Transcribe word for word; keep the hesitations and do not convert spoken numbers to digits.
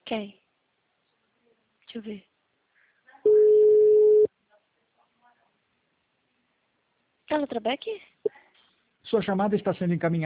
Quem? Deixa eu ver. Ela trabalha aqui? Sua chamada está sendo encaminhada.